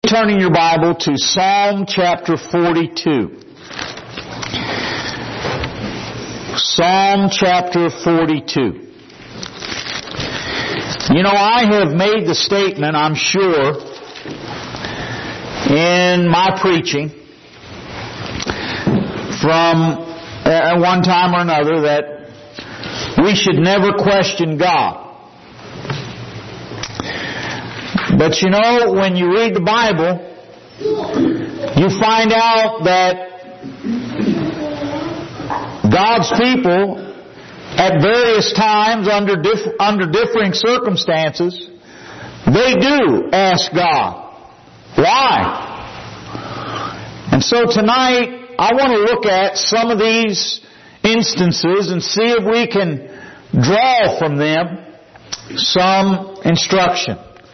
turning your Bible to Psalm chapter 42. Psalm chapter 42. You know, I have made the statement, I'm sure, in my preaching from at one time or another that we should never question God. But you know, when you read the Bible, you find out that God's people, at various times, under differing circumstances, they do ask God, why? And so tonight, I want to look at some of these instances and see if we can draw from them some instruction.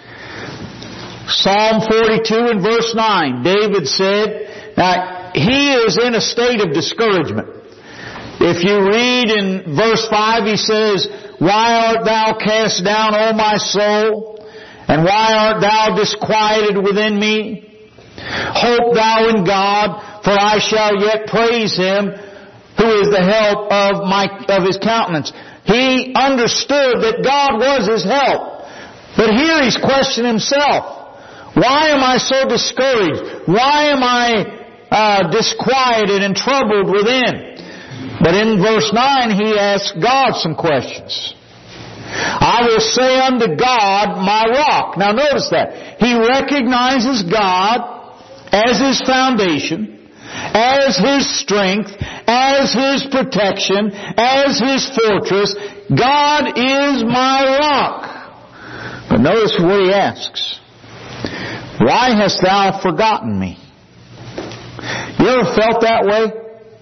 Psalm 42 and verse 9, David said, now he is in a state of discouragement. If you read in verse 5, he says, why art thou cast down, O my soul? And why art thou disquieted within me? Hope thou in God, for I shall yet praise Him, who is the help of His countenance. He understood that God was His help. But here he's questioning himself. Why am I so discouraged? Why am I disquieted and troubled within? But in verse 9 he asks God some questions. I will say unto God, my rock. Now notice that. He recognizes God as His foundation, as His strength, as His protection, as His fortress. God is my rock. But notice what he asks. Why hast thou forgotten me? You ever felt that way?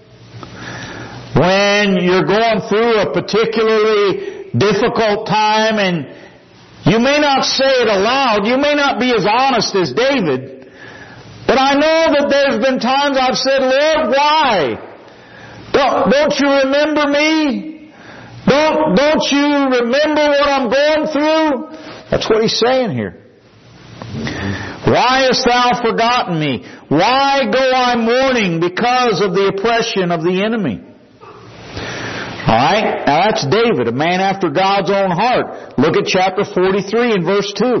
When you're going through a particularly difficult time and you may not say it aloud, you may not be as honest as David, but I know that there's been times I've said, Lord, why? Don't you remember me? Don't you remember what I'm going through? That's what he's saying here. Why hast thou forgotten me? Why go I mourning because of the oppression of the enemy? Alright, now that's David, a man after God's own heart. Look at chapter 43 and verse 2.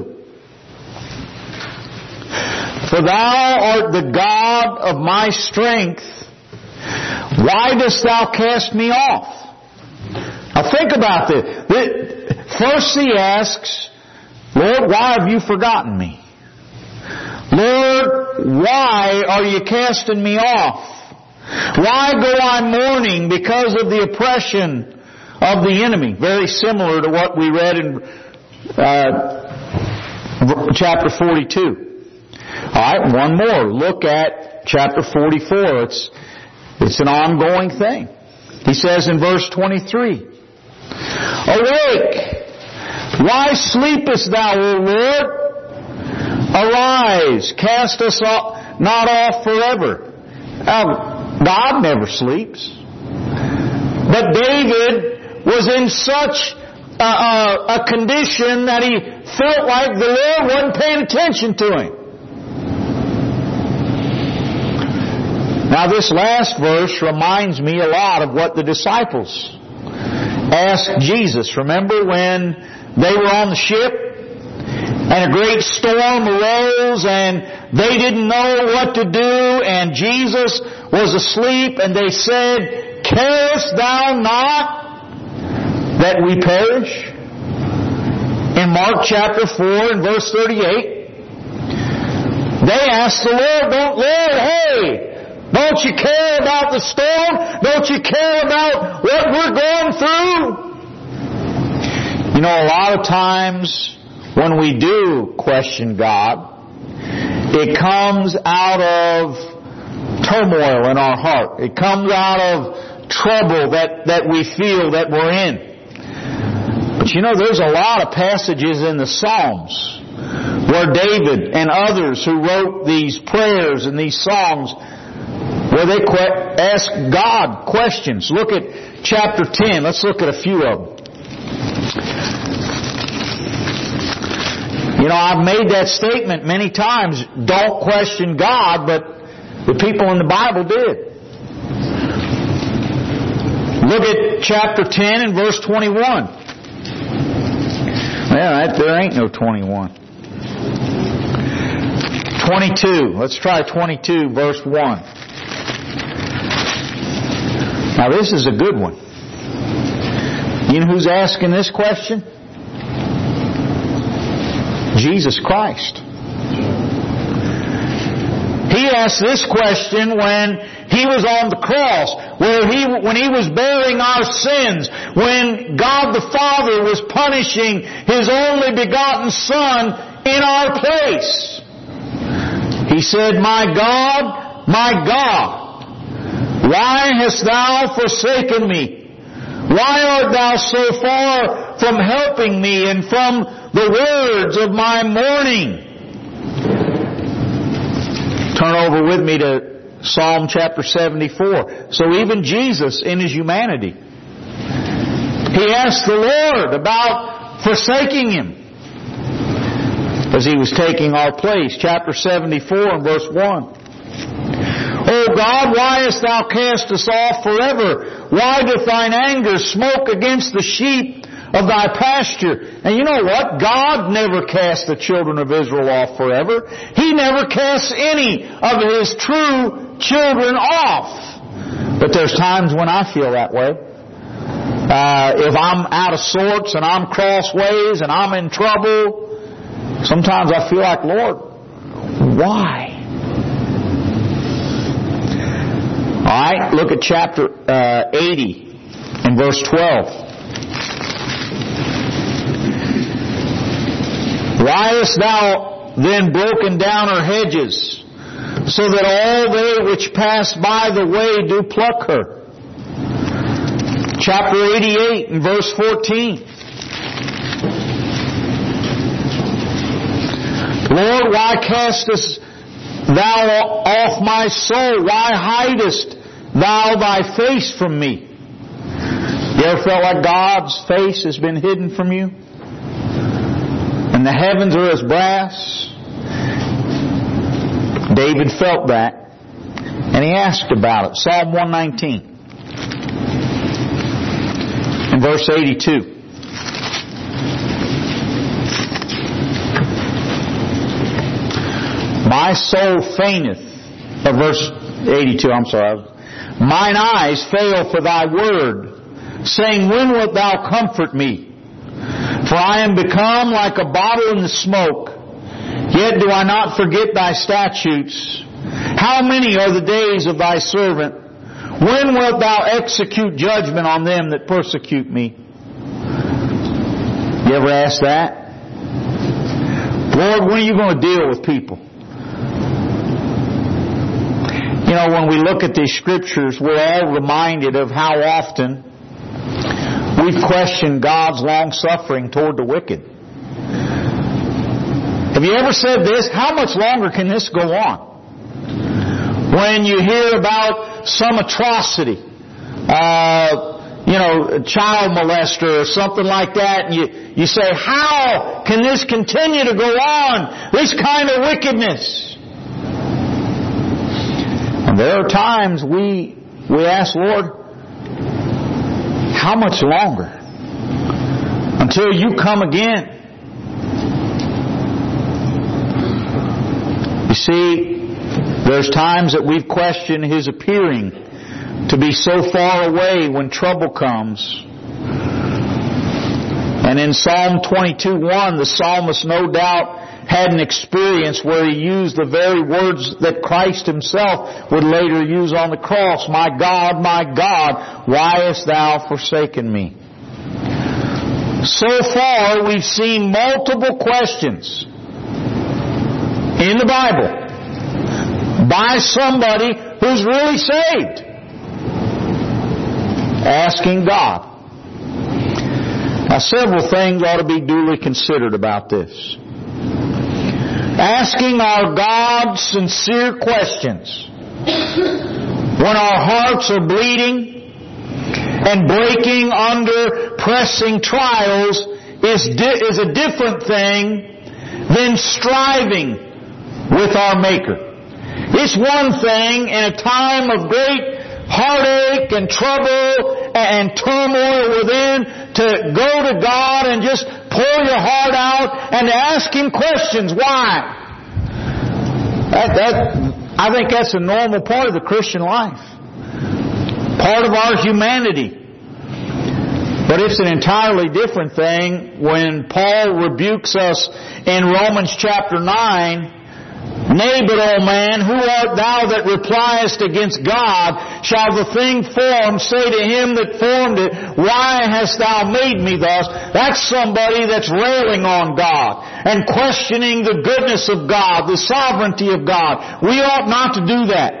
For thou art the God of my strength. Why dost thou cast me off? Now think about this. First he asks, Lord, why have you forgotten me? Lord, why are you casting me off? Why go I mourning because of the oppression of the enemy? Very similar to what we read in chapter 42. Alright, one more. Look at chapter 44. It's an ongoing thing. He says in verse 23, Awake! Why sleepest thou, O Lord? Arise, cast us not off forever. Now, God never sleeps. But David was in such a condition that he felt like the Lord wasn't paying attention to him. Now this last verse reminds me a lot of what the disciples asked Jesus. Remember when they were on the ship? And a great storm arose and they didn't know what to do and Jesus was asleep and they said, Carest thou not that we perish? In Mark chapter 4 and verse 38, they asked the Lord, hey, don't you care about the storm? Don't you care about what we're going through? You know, a lot of times when we do question God, it comes out of turmoil in our heart. It comes out of trouble that we feel that we're in. But you know, there's a lot of passages in the Psalms where David and others who wrote these prayers and these songs where they ask God questions. Look at chapter 10. Let's look at a few of them. I've made that statement many times. Don't question God, but the people in the Bible did. Look at chapter 10 and verse 21. Well, there ain't no 21. 22. Let's try 22, verse 1. Now this is a good one. You know who's asking this question? Jesus Christ. He asked this question when He was on the cross, when He was bearing our sins, when God the Father was punishing His only begotten Son in our place. He said, my God, why hast Thou forsaken me? Why art Thou so far from helping me and from the words of my mourning? Turn over with me to Psalm chapter 74. So even Jesus in His humanity, He asked the Lord about forsaking Him as He was taking our place. Chapter 74 and verse 1. O God, why hast Thou cast us off forever? Why doth Thine anger smoke against the sheep of Thy pasture? And you know what? God never cast the children of Israel off forever. He never casts any of His true children off. But there's times when I feel that way. If I'm out of sorts and I'm crossways and I'm in trouble, sometimes I feel like, Lord, why? Alright, look at chapter 80 and verse 12. Why hast Thou then broken down her hedges, so that all they which pass by the way do pluck her? Chapter 88 and verse 14. Lord, why castest Thou off my soul? Why hidest Thou Thy face from me? You ever felt like God's face has been hidden from you? And the heavens are as brass? David felt that. And he asked about it. Psalm 119. In verse 82. My soul fainteth. Verse 82, I'm sorry. Mine eyes fail for Thy word, saying, when wilt Thou comfort me? For I am become like a bottle in the smoke, yet do I not forget Thy statutes. How many are the days of Thy servant? When wilt Thou execute judgment on them that persecute me? You ever ask that? Lord, when are you going to deal with people? You know, when we look at these scriptures, we're all reminded of how often we've questioned God's long-suffering toward the wicked. Have you ever said this? How much longer can this go on? When you hear about some atrocity, child molester or something like that, and you say, how can this continue to go on? This kind of wickedness. And there are times we ask, Lord, how much longer? Until You come again. You see, there's times that we've questioned His appearing to be so far away when trouble comes. And in Psalm 22:1, the psalmist no doubt had an experience where he used the very words that Christ Himself would later use on the cross. My God, why hast Thou forsaken me? So far, we've seen multiple questions in the Bible by somebody who's really saved, asking God. Now, several things ought to be duly considered about this. Asking our God sincere questions when our hearts are bleeding and breaking under pressing trials is a different thing than striving with our Maker. It's one thing in a time of great heartache and trouble and turmoil within to go to God and just pour your heart out and to ask Him questions. Why? I think that's a normal part of the Christian life. Part of our humanity. But it's an entirely different thing when Paul rebukes us in Romans chapter 9. Nay, but, O man, who art thou that repliest against God? Shall the thing formed say to Him that formed it, Why hast thou made me thus? That's somebody that's railing on God and questioning the goodness of God, the sovereignty of God. We ought not to do that.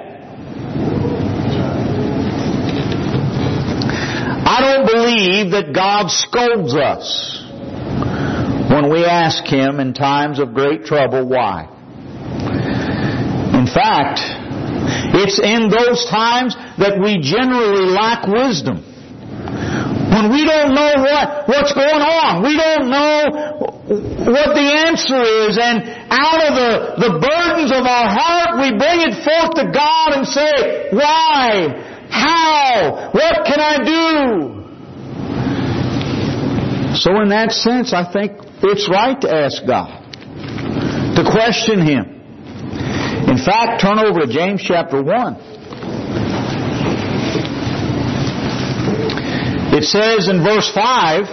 I don't believe that God scolds us when we ask Him in times of great trouble why. In fact, it's in those times that we generally lack wisdom. When we don't know what's going on. We don't know what the answer is. And out of the burdens of our heart, we bring it forth to God and say, why? How? What can I do? So in that sense, I think it's right to ask God, to question Him. In fact, turn over to James chapter 1. It says in verse 5,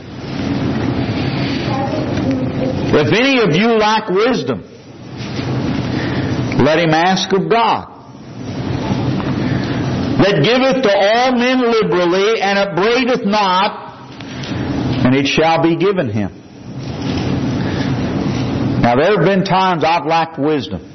If any of you lack wisdom, let him ask of God, that giveth to all men liberally, and upbraideth not, and it shall be given him. Now there have been times I've lacked wisdom.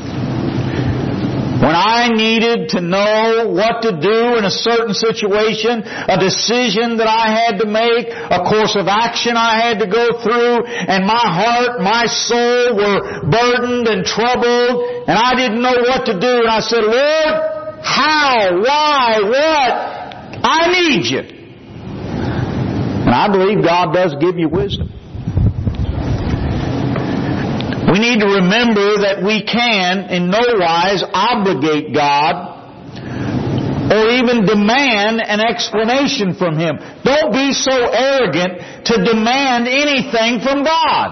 When I needed to know what to do in a certain situation, a decision that I had to make, a course of action I had to go through, and my heart, my soul were burdened and troubled, and I didn't know what to do, and I said, Lord, how? Why? What? I need You. And I believe God does give you wisdom. We need to remember that we can in no wise obligate God or even demand an explanation from Him. Don't be so arrogant to demand anything from God.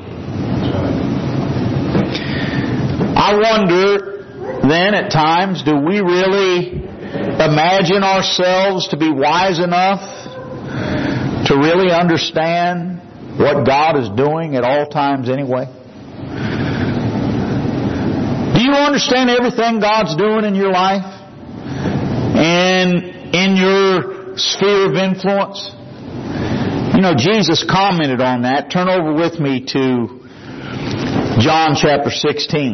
I wonder then at times, do we really imagine ourselves to be wise enough to really understand what God is doing at all times anyway? Do you understand everything God's doing in your life and in your sphere of influence? You know, Jesus commented on that. Turn over with me to John chapter 16.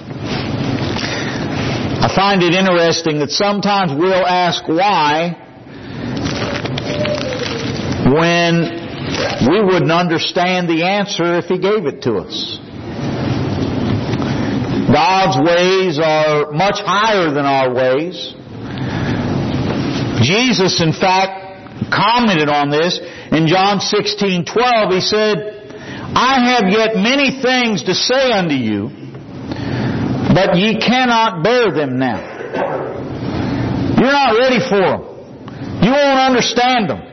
I find it interesting that sometimes we'll ask why when we wouldn't understand the answer if He gave it to us. God's ways are much higher than our ways. Jesus, in fact, commented on this in John 16:12. He said, I have yet many things to say unto you, but ye cannot bear them now. You're not ready for them. You won't understand them.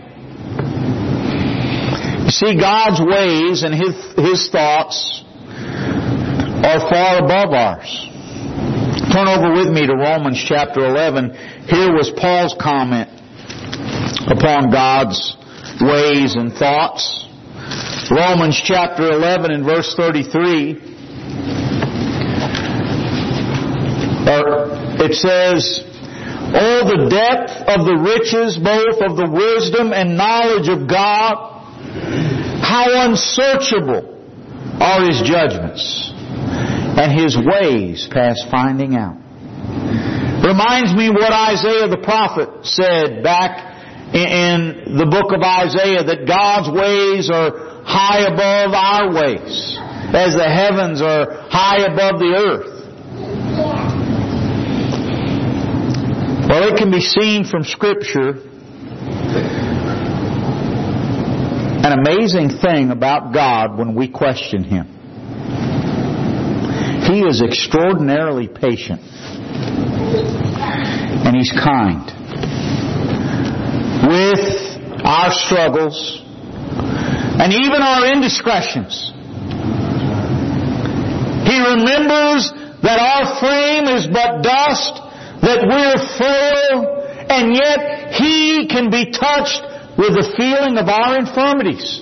You see, God's ways and His thoughts are far above ours. Turn over with me to Romans chapter 11. Here was Paul's comment upon God's ways and thoughts. Romans chapter 11 and verse 33. It says, Oh, the depth of the riches both of the wisdom and knowledge of God! How unsearchable are His judgments, and His ways past finding out. Reminds me what Isaiah the prophet said back in the book of Isaiah, that God's ways are high above our ways, as the heavens are high above the earth. Well, it can be seen from Scripture an amazing thing about God when we question Him. He is extraordinarily patient. And He's kind. With our struggles and even our indiscretions. He remembers that our frame is but dust, that we're frail, and yet He can be touched with the feeling of our infirmities.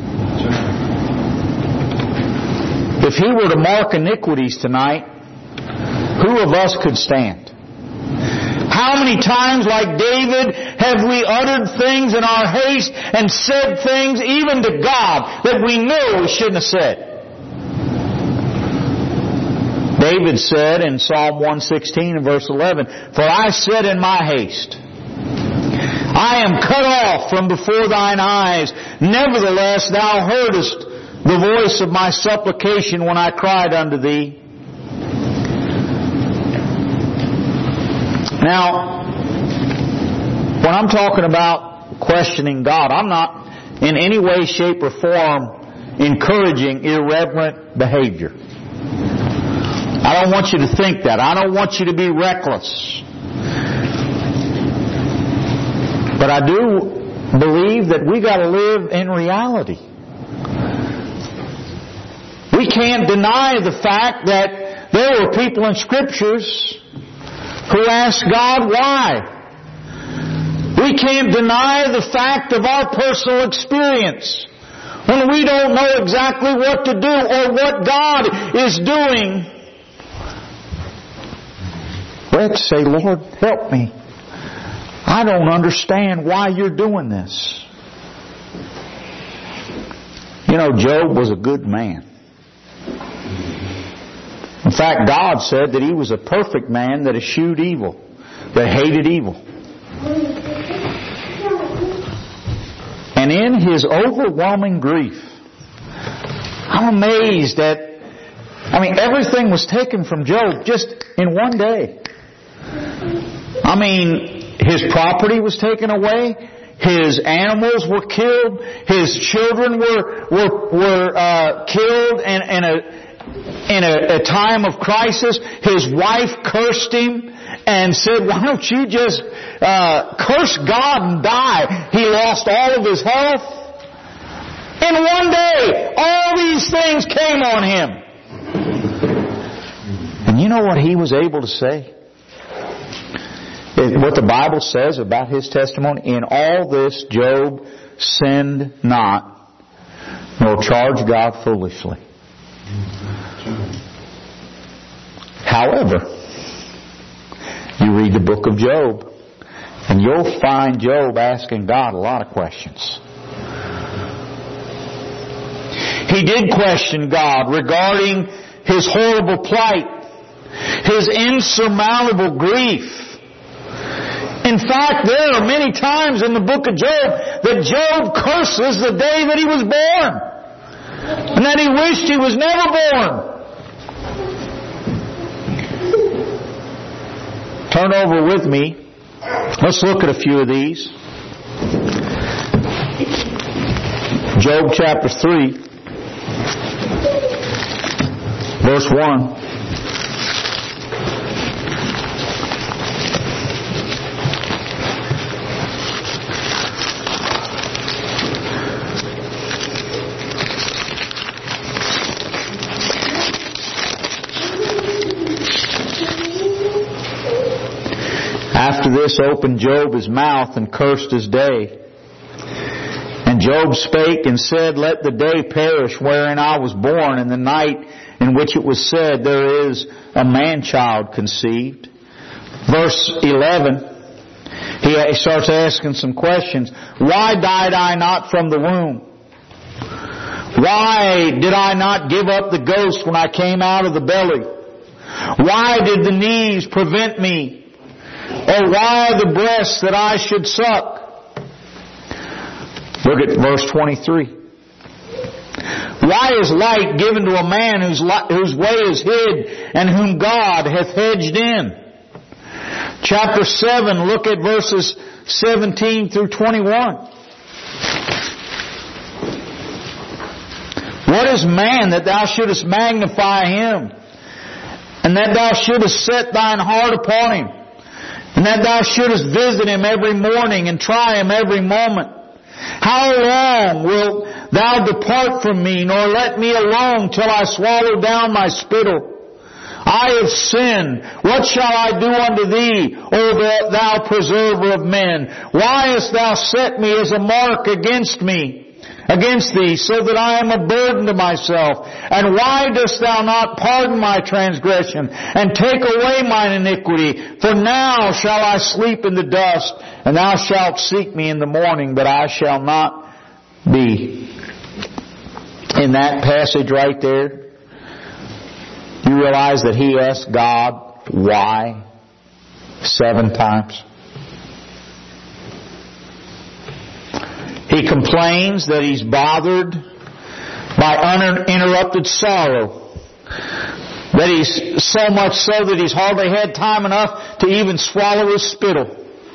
If He were to mark iniquities tonight, who of us could stand? How many times, like David, have we uttered things in our haste and said things even to God that we knew we shouldn't have said? David said in Psalm 116 and verse 11, "For I said in my haste, I am cut off from before thine eyes. Nevertheless, thou heardest the voice of my supplication when I cried unto thee." Now, when I'm talking about questioning God, I'm not in any way, shape, or form encouraging irreverent behavior. I don't want you to think that. I don't want you to be reckless. But I do believe that we got to live in reality. We can't deny the fact that there were people in Scriptures who asked God why. We can't deny the fact of our personal experience when we don't know exactly what to do or what God is doing. We have to say, "Lord, help me. I don't understand why you're doing this." You know, Job was a good man. In fact, God said that he was a perfect man that eschewed evil, that hated evil. And in his overwhelming grief, I'm amazed at, everything was taken from Job just in one day. His property was taken away. His animals were killed. His children were killed in a time of crisis. His wife cursed him and said, "Why don't you just curse God and die?" He lost all of his health. In one day, all these things came on him. And you know what he was able to say? What the Bible says about his testimony? "In all this, Job sinned not, nor charged God foolishly." However, you read the book of Job, and you'll find Job asking God a lot of questions. He did question God regarding his horrible plight, his insurmountable grief. In fact, there are many times in the book of Job that Job curses the day that he was born, and that he wished he was never born. Turn over with me. Let's look at a few of these. Job chapter 3, verse 1. After this opened Job his mouth and cursed his day. And Job spake and said, "Let the day perish wherein I was born, and the night in which it was said, There is a man-child conceived." Verse 11, he starts asking some questions. "Why died I not from the womb? Why did I not give up the ghost when I came out of the belly? Why did the knees prevent me? Or why the breasts that I should suck?" Look at verse 23. "Why is light given to a man whose way is hid, and whom God hath hedged in?" Chapter 7, look at verses 17 through 21. "What is man that thou shouldest magnify him? and that Thou shouldest set Thine heart upon him, and that Thou shouldest visit him every morning and try him every moment. How long wilt Thou depart from me, nor let me alone till I swallow down my spittle? I have sinned. What shall I do unto Thee, O Thou preserver of men? Why hast Thou set me as a mark against Thee, so that I am a burden to myself? And why dost Thou not pardon my transgression, and take away mine iniquity? For now shall I sleep in the dust, and Thou shalt seek me in the morning, but I shall not be. In that passage right there, you realize that he asked God why 7 times. He complains that he's bothered by uninterrupted sorrow. That he's so much so that he's hardly had time enough to even swallow his spittle.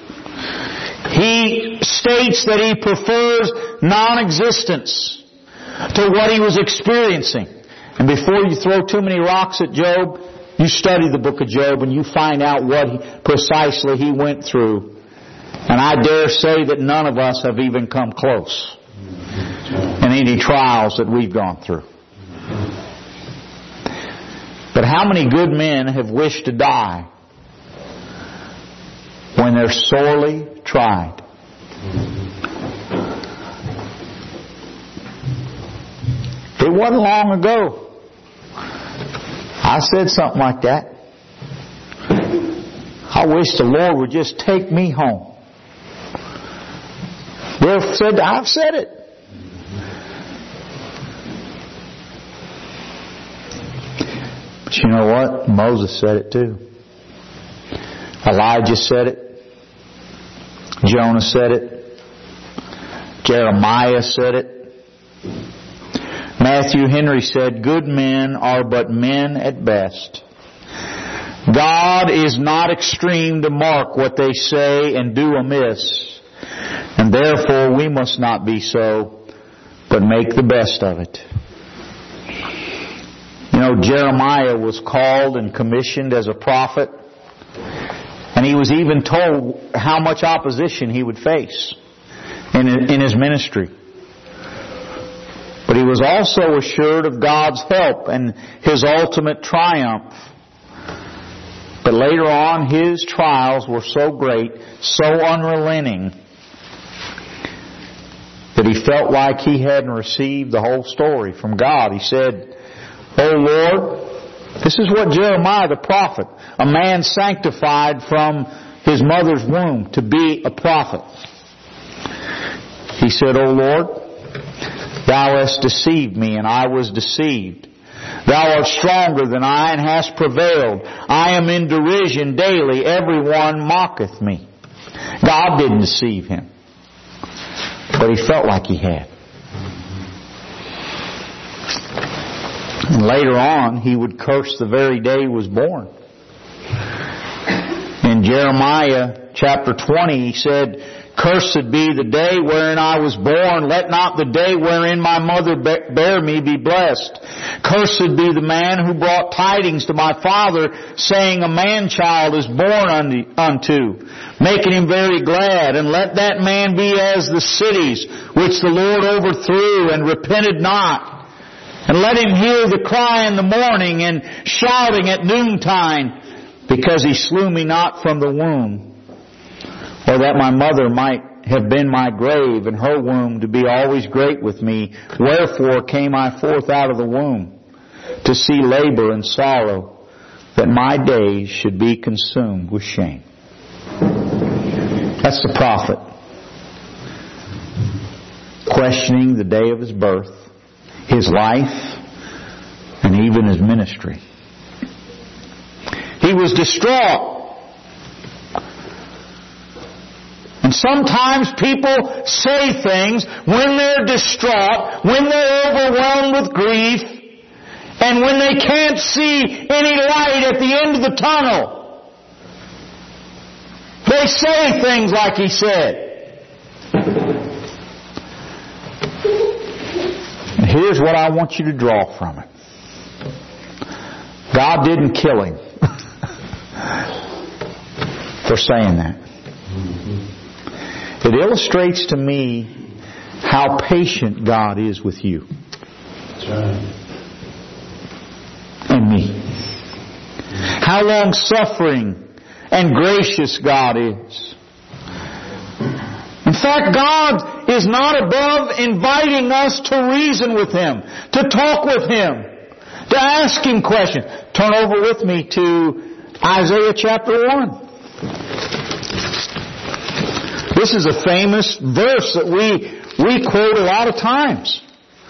He states that he prefers non-existence to what he was experiencing. And before you throw too many rocks at Job, you study the book of Job and you find out what precisely he went through. And I dare say that none of us have even come close in any trials that we've gone through. But how many good men have wished to die when they're sorely tried? It wasn't long ago I said something like that. I wish the Lord would just take me home. You ever said that? I've said it. But you know what? Moses said it too. Elijah said it. Jonah said it. Jeremiah said it. Matthew Henry said, good men are but men at best. God is not extreme to mark what they say and do amiss, and therefore we must not be so, but make the best of it. You know, Jeremiah was called and commissioned as a prophet, and he was even told how much opposition he would face in his ministry. But he was also assured of God's help and His ultimate triumph. But later on, his trials were so great, so unrelenting, that he felt like he hadn't received the whole story from God. He said, "Oh Lord," this is what Jeremiah the prophet, a man sanctified from his mother's womb to be a prophet. He said, "Oh Lord, Thou hast deceived me, and I was deceived. Thou art stronger than I, and hast prevailed. I am in derision daily. Everyone mocketh me." God didn't deceive him, but he felt like he had. And later on, he would curse the very day he was born. In Jeremiah chapter 20, he said, "Cursed be the day wherein I was born. Let not the day wherein my mother bare me be blessed. Cursed be the man who brought tidings to my father, saying, A man-child is born unto, making him very glad. And let that man be as the cities which the Lord overthrew and repented not. And let him hear the cry in the morning and shouting at noontime, because he slew me not from the womb. Or that my mother might have been my grave, and her womb to be always great with me. Wherefore came I forth out of the womb, to see labor and sorrow, that my days should be consumed with shame." That's the prophet, questioning the day of his birth, his life, and even his ministry. He was distraught. And sometimes people say things when they're distraught, when they're overwhelmed with grief, and when they can't see any light at the end of the tunnel. They say things like he said. And here's what I want you to draw from it. God didn't kill him for saying that. It illustrates to me how patient God is with you. That's right. And me. How long-suffering and gracious God is. In fact, God is not above inviting us to reason with Him, to talk with Him, to ask Him questions. Turn over with me to Isaiah chapter 1. This is a famous verse that we quote a lot of times.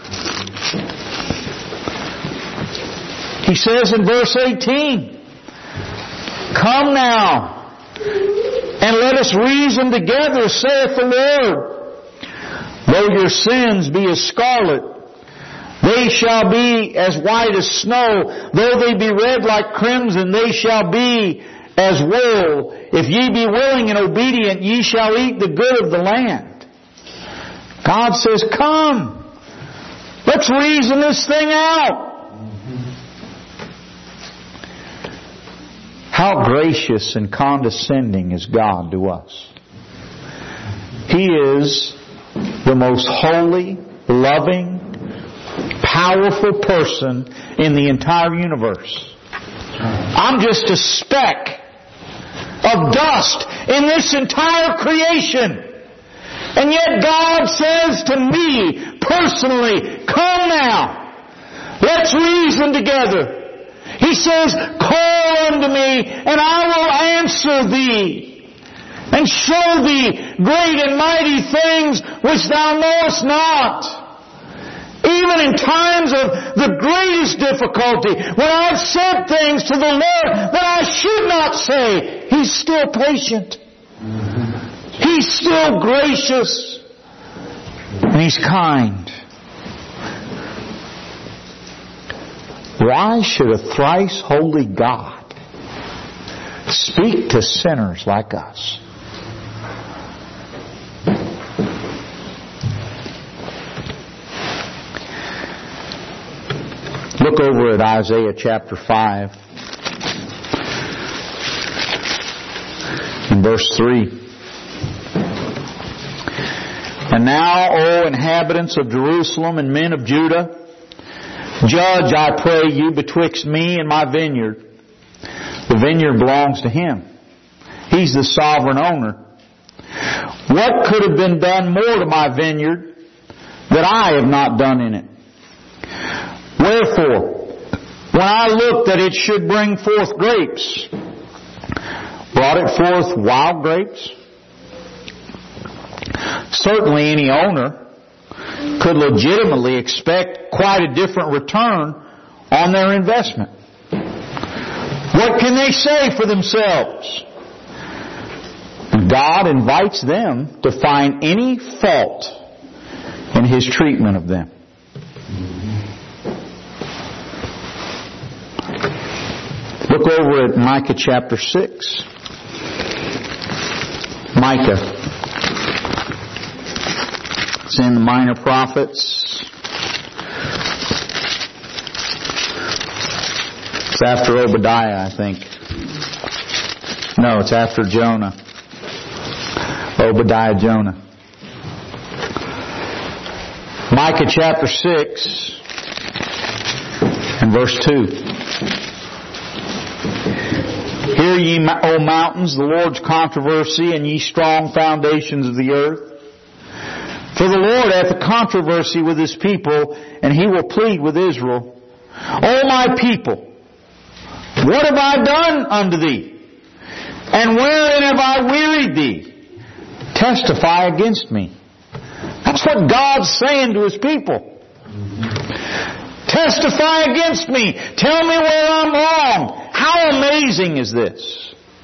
He says in verse 18, "Come now, and let us reason together, saith the Lord. Though your sins be as scarlet, they shall be as white as snow. Though they be red like crimson, they shall be as wool. If ye be willing and obedient, ye shall eat the good of the land." God says, come, let's reason this thing out. How gracious and condescending is God to us. He is the most holy, loving, powerful person in the entire universe. I'm just a speck of dust in this entire creation. And yet God says to me personally, come now, let's reason together. He says, call unto me, and I will answer thee, and show thee great and mighty things which thou knowest not. Even in times of the greatest difficulty, when I've said things to the Lord that I should not say, He's still patient. He's still gracious. And He's kind. Why should a thrice holy God speak to sinners like us? Look over at Isaiah chapter 5 and verse 3. "And now, O inhabitants of Jerusalem and men of Judah, judge, I pray you, betwixt me and my vineyard." The vineyard belongs to Him. He's the sovereign owner. "What could have been done more to my vineyard that I have not done in it? Wherefore, when I looked that it should bring forth grapes, brought it forth wild grapes?" Certainly any owner could legitimately expect quite a different return on their investment. What can they say for themselves? God invites them to find any fault in His treatment of them. Look over at Micah chapter 6. Micah. It's in the Minor Prophets. It's after Obadiah, I think. No, it's after Jonah. Obadiah, Jonah. Micah chapter 6 and verse 2. "Hear ye, O mountains, the Lord's controversy, and ye strong foundations of the earth. For the Lord hath a controversy with His people, and He will plead with Israel. O my people, what have I done unto thee? And wherein have I wearied thee? Testify against me." That's what God's saying to His people. Testify against me. Tell me where I'm wrong. How amazing is this?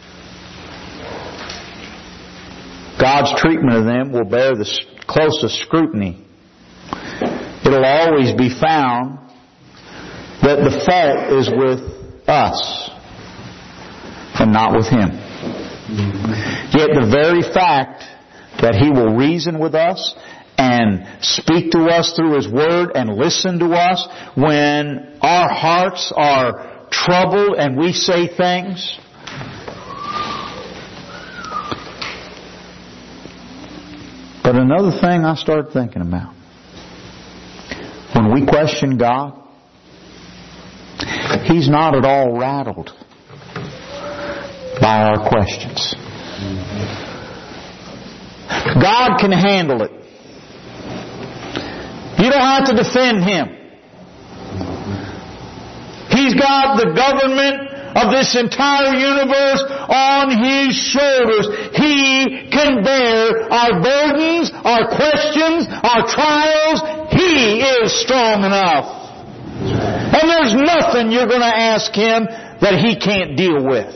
God's treatment of them will bear the closest scrutiny. It'll always be found that the fault is with us and not with Him. Yet the very fact that He will reason with us and speak to us through His Word and listen to us when our hearts are troubled and we say things. But another thing I started thinking about, when we question God, He's not at all rattled by our questions. God can handle it. You don't have to defend Him. He's got the government of this entire universe on His shoulders. He can bear our burdens, our questions, our trials. He is strong enough. And there's nothing you're going to ask Him that He can't deal with.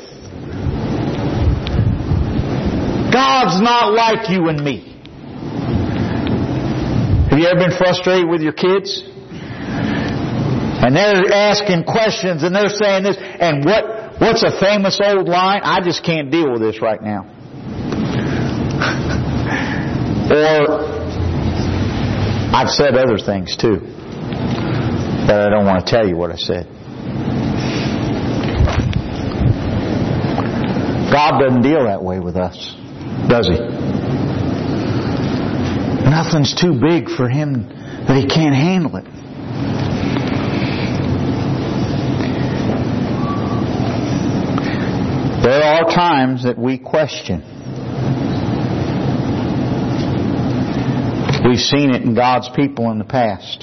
God's not like you and me. Have you ever been frustrated with your kids? And they're asking questions and they're saying this. And what's a famous old line? I just can't deal with this right now. Or I've said other things too, but I don't want to tell you what I said. God doesn't deal that way with us, does He? Nothing's too big for Him that He can't handle it. There are times that we question. We've seen it in God's people in the past.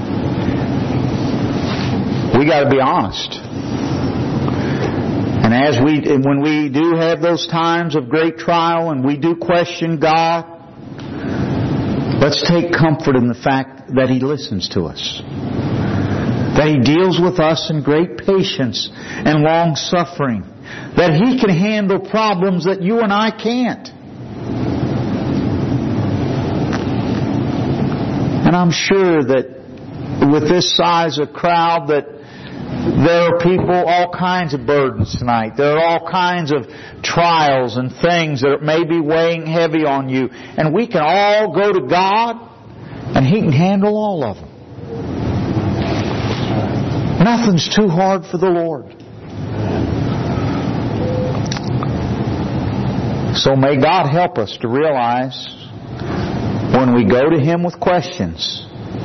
We got to be honest. And when we do have those times of great trial and we do question God, let's take comfort in the fact that He listens to us. That He deals with us in great patience and long suffering. That He can handle problems that you and I can't. And I'm sure that with this size of crowd that there are people, all kinds of burdens tonight. There are all kinds of trials and things that may be weighing heavy on you. And we can all go to God and He can handle all of them. Nothing's too hard for the Lord. So may God help us to realize when we go to Him with questions,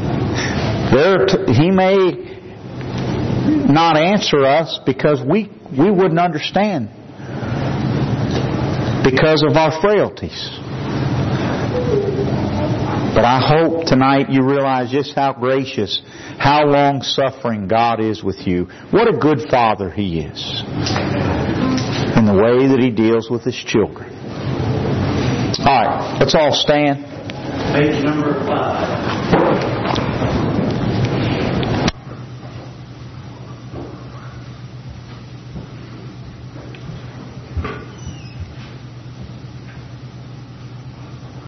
He may not answer us because we wouldn't understand because of our frailties. But I hope tonight you realize just how gracious, how long-suffering God is with you. What a good Father He is in the way that He deals with His children. All right, let's all stand. Page number 5.